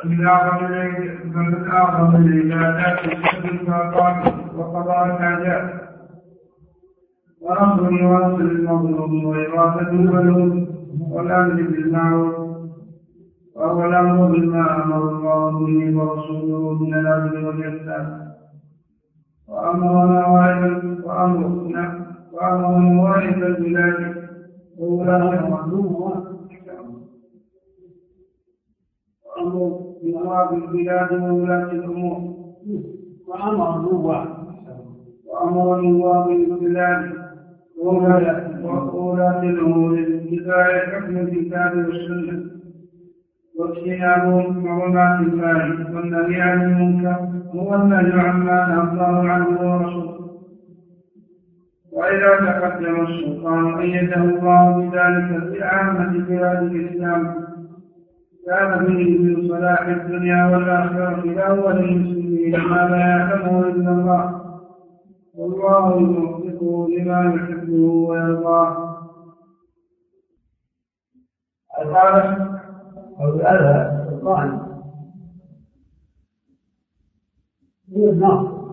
من أعظم العبادات سد المقام وقضاء الحاجات ونصر المظلوم وإغاثة المظلوم والأمر بالمعروف، وهو الأمر بما أمر الله به ورسوله من العدل والإحسان، وأمر موارث البلاد وأمر بنواب البلاد وولاة الأمور، وأمر نواب البلاد وولاة الأمور باتباع حكم الكتاب والسنة واجتناب حرمات الله والنهي عن المنكر والنهي عما نهى الله عنه ورسوله. وإذا تقدم السلطان أيده الله بذلك في عامة بلاد الإسلام كان به من صلاح الدنيا والآخرة لأول المسلمين ما لا يعلمه إلا الله، والله يوفقه لما يحبه ويرضاه. هذا السلطان هو الناصر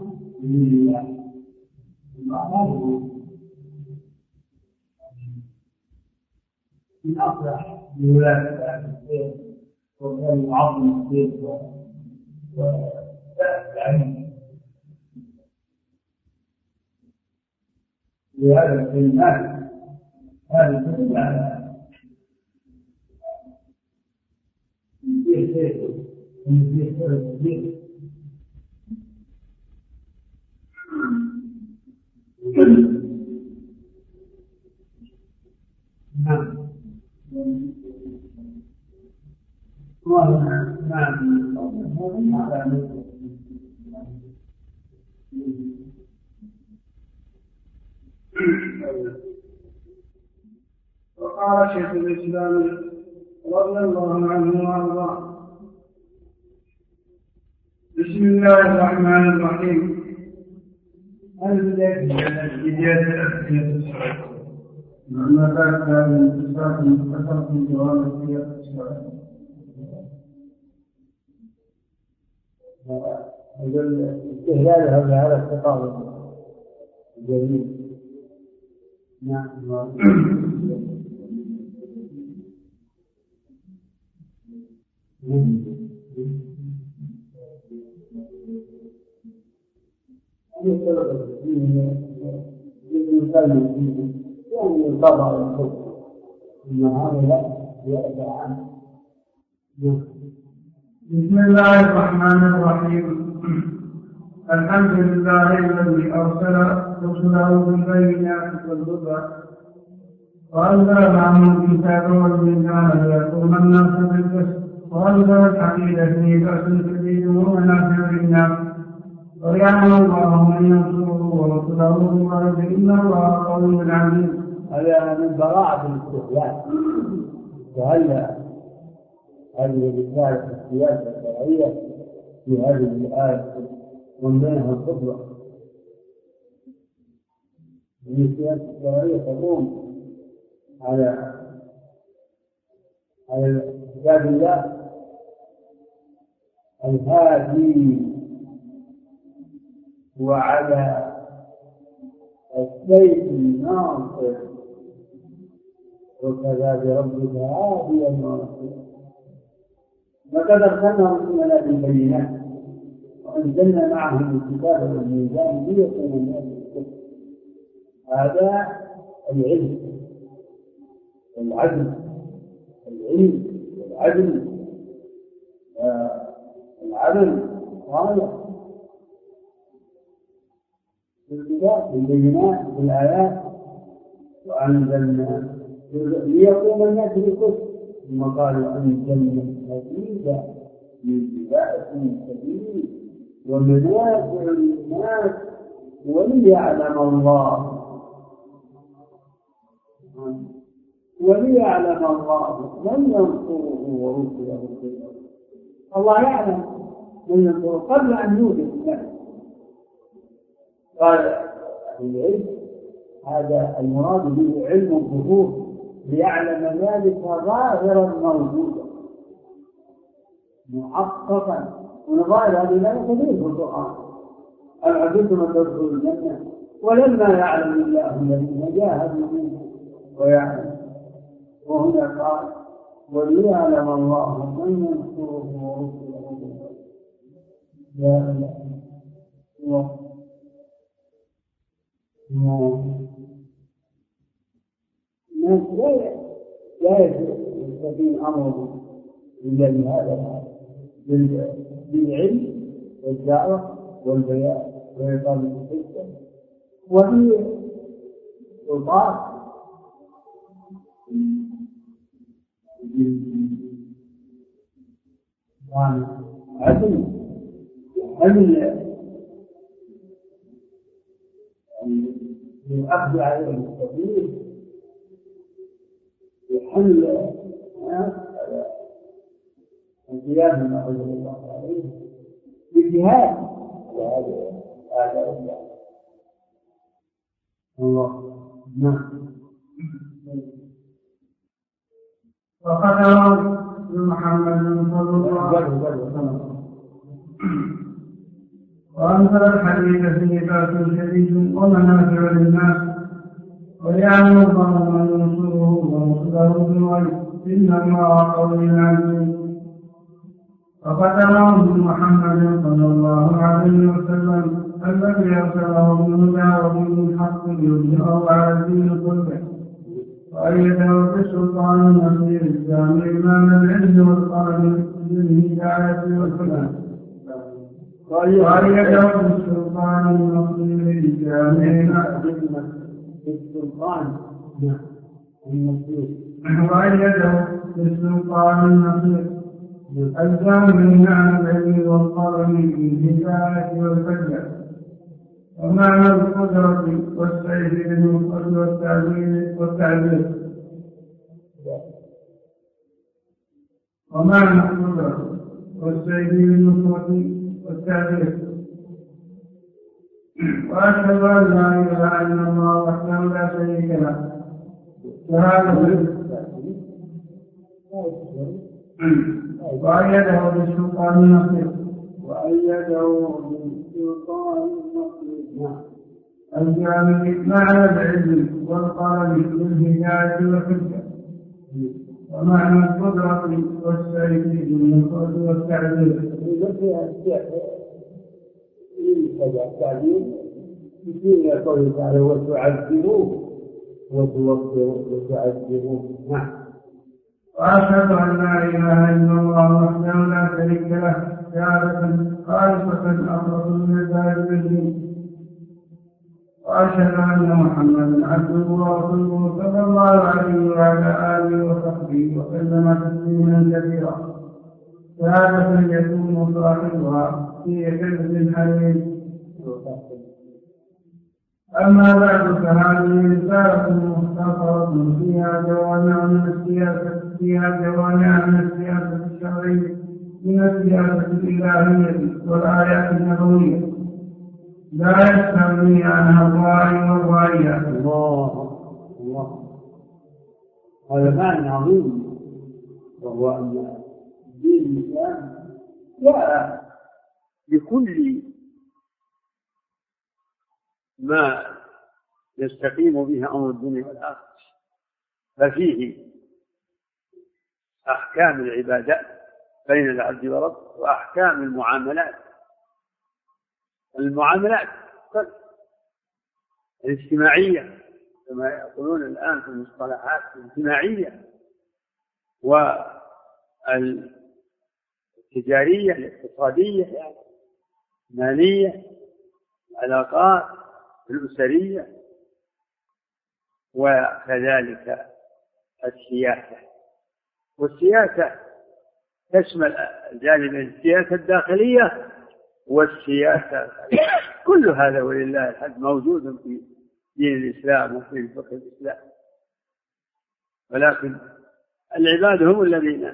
من أصلح لولاة الخير ويعظم الخير ويعني لهذا الكلمات هذه تدل على وقال شيخ الإسلام رضي الله عنه وارضاه: بسم الله الرحمن الرحيم. البداية الأسئلة لما كان الانتصار مختصر في جواب السؤال. استهلال هذا الخطاب الجميل. نعم. بسم الله الرحمن الرحيم. الحمد لله الذي أرسل رسله بالبينات والهدى وأنزل معهم الكتاب والميزان ليقوم الناس بالقسط وأنزل الحديد فيه بأس شديد ومنافع للناس ويعلم الله من ينصره ورسله بالغيب إن الله قوي عزيز. هذا من براعة الاستهلاك. وهل هذه الرسالة السياسة الشرعية في هذه الآية ومن بينها الخطبة؟ السياسة الشرعية تقوم على كتاب الله الهادي وعلى السيف الناصر وكذا بربك هاديا ونصيرا. لقد أرسلنا رسلنا بالبينات وأنزلنا معهم الكتاب والميزان ليقوم الناس بالقسط. هذا العلم والعدل، العلم والعدل العدل غاية بالكتاب بالبينات بالآيات. وأنزلنا ليقوم الناس بالقسط. ثم قالوا أنزلنا الحديد من بأس شديد ومنافع للناس وليعلم الله من ينصره ورسله. الله يعلم من ينصره قبل أن يوجد الناس. قال العلم هذا المراد به علم الظهور ليعلم ذلك ظاهرا موجودا محققا، ونظائر هذه لا كثير في القرآن. أعددتم أن تدخلوا الجنة ولما يعلم الله الذين جاهدوا منكم ويعلم. وهنا قال وليعلم الله من ينصره ورسله. يا الله الناس لا يستطيع أمرهم إلا بهذا بالعلم والدعوة والبيان وإقامة الحجة وفي سلطان عدل الأخذ على المستقيم يحل انقياد ما قدر الله عليه بالجهاد. هذا الله. نعم. وقد محمد صلى الله عليه وسلم وأنزل الحديث فيه بأس شديد ومنافع للناس ويعلم الله من ينصره ورسله بالغيب إن الله قوي عزيز. وقد رواه محمد صلى الله عليه وسلم الذي أرسله بالهدى ودين الحق ليظهره على الدين كله وأيده بالسلطان النصير الجامع إمام العلم والقلم بالهداية والهدى وأيده بالسلطان النصير الجامع بالسلطان النصير وأيده بالسلطان النصير الجامع العلم والقلم بالهداية والهدى. ومعنى القدرة والسيف للمفرد والتعبير. ومعنى القدرة والسيف للمفرد والتعبير. وأشهد أن لا إله إلا الله وحده لا شريك له وأيده بالسلطان النصير الجامع معنى العلم والقلم بالهداية والحجة. ومعنى القدرة والسيف بالمفرد والتعبير. يصير قوله تعالى وتعذبوه وتعذبوه. وأشهد أن لا إله إلا الله وحده لا شريك له شهادة خالصة أخلص من الدين. وأشهد أن محمدا عبده ورسوله صلى الله عليه وعلى آله وصحبه وسلم تسليما كثيرا شهادة يكون صاحبها في حفظ الحديث. أما بعد فهذه رسالة مختصرة فيها جوامع من السياسة الشرعية من السياسة الإلهية والآيات النبوية لا يستغني عنها الراعي والراعيات. الله هذا معنى عظيم، وهو أن دين الإسلام جاء بكل ما يستقيم به أمر الدنيا والآخرة، ففيه أحكام العبادات بين العبد وربه وأحكام المعاملات الاجتماعية كما يقولون الآن في المصطلحات الاجتماعية والتجارية الاقتصادية المالية العلاقات الأسرية وكذلك السياسة. والسياسة تشمل جانب السياسة الداخلية والسياسة كل هذا ولله الحمد موجود في دين الإسلام وفي فقه الإسلام، ولكن العباد هم الذين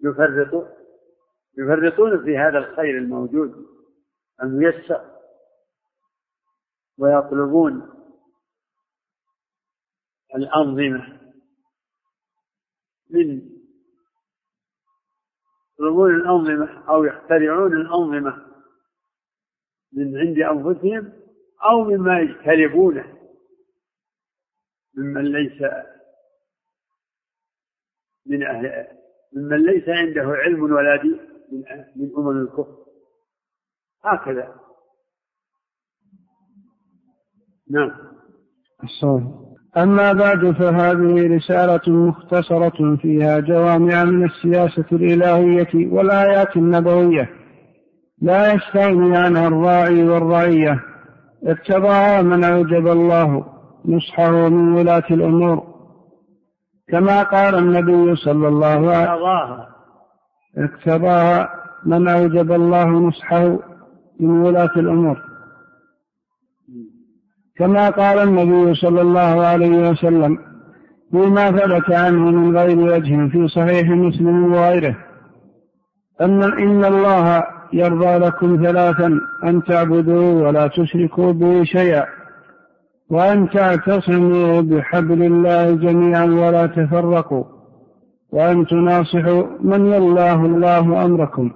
يفرطون في هذا الخير الموجود الميسر ويطلبون الأنظمة من يطلبون الأنظمة أو يخترعون الأنظمة من عند أنفسهم أو مما يجتلبونه ممن ليس عنده علم ولا دين من أمم الكفر، هكذا. نعم. أما بعد، فهذه رسالة مختصرة فيها جوامع من السياسة الإلهية والآيات النبوية لا يستغني عنها الراعي والرعية، اتبعها من أوجب الله نصحه من ولاة الأمور، كما قال النبي صلى الله عليه وسلم: اتبعها من أوجب الله نصحه من ولاة الأمور، كما قال النبي صلى الله عليه وسلم فيما ثبت عنه من غير وجه في صحيح مسلم وغيره: إن الله يرضى لكم ثلاثا: أن تعبدوا ولا تشركوا به شيئا، وأن تعتصموا بحبل الله جميعا ولا تفرقوا، وأن تناصحوا من والله الله أمركم.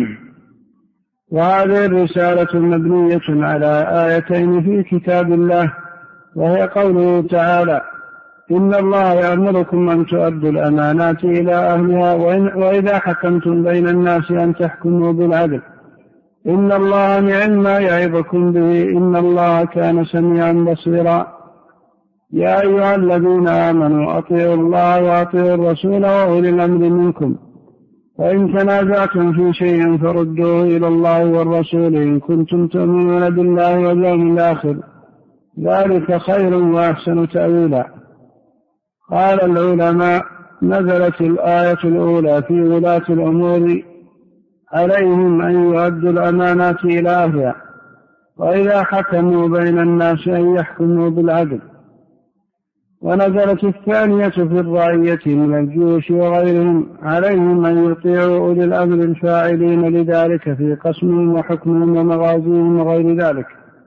وهذه الرسالة مبنية على آيتين في كتاب الله، وهي قوله تعالى: إن الله يأمركم أن تؤدوا الأمانات إلى أهلها وإذا حكمتم بين الناس أن تحكموا بالعدل، إن الله نعم ما يعظكم به، إن الله كان سميعا بصيرا. يا أيها الذين آمنوا أطيعوا الله وأطيعوا الرسول وأولي الأمر منكم، وإن تنازعتم في شيء فردوه إلى الله والرسول إن كنتم تؤمنون بالله واليوم الآخر، ذلك خير وأحسن تأويلا. قال العلماء: نزلت الآية الأولى في ولاة الأمور عليهم أن يؤدوا الأمانات إلى أهلها، وإذا حكموا بين الناس أن يحكموا بالعدل. ونزلت الثانية في الرعية من الجيوش وغيرهم عليهم أن يطيعوا أولي الأمر الفاعلين لذلك في قسمهم وحكمهم ومغازيهم وغير ذلك،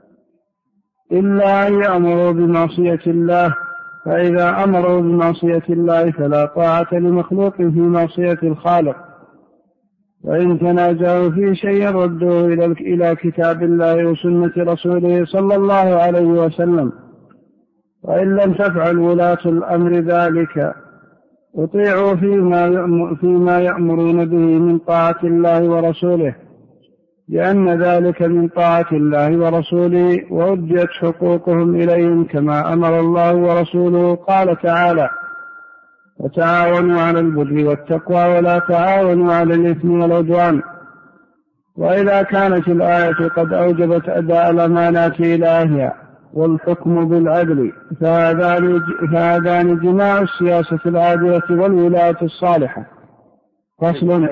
إلا أن يأمروا بمعصية الله، فإذا أمروا بمعصية الله فلا طاعة لمخلوق في معصية الخالق. وإن تنازعوا في شيء ردوه إلى كتاب الله وسنة رسوله صلى الله عليه وسلم، وإن لم تفعل ولاة الأمر ذلك اطيعوا فيما يأمرون به من طاعة الله ورسوله، لأن ذلك من طاعة الله ورسوله، وأديت حقوقهم إليهم كما أمر الله ورسوله. قال تعالى: وتعاونوا على البر والتقوى ولا تعاونوا على الإثم والعدوان. وإذا كانت الآية قد أوجبت أداء الأمانات إلى أهلها والحكم بالعدل، فهذان جماع السياسة العادلة والولاية الصالحة. فصل.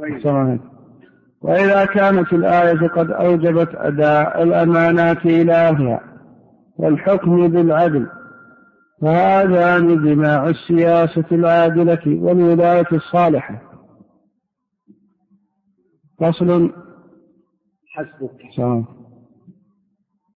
وإذا كانت الآية قد أوجبت أداء الأمانات إلى أهلها والحكم بالعدل، فهذان جماع السياسة العادلة والولاية الصالحة. فصل. حسبك.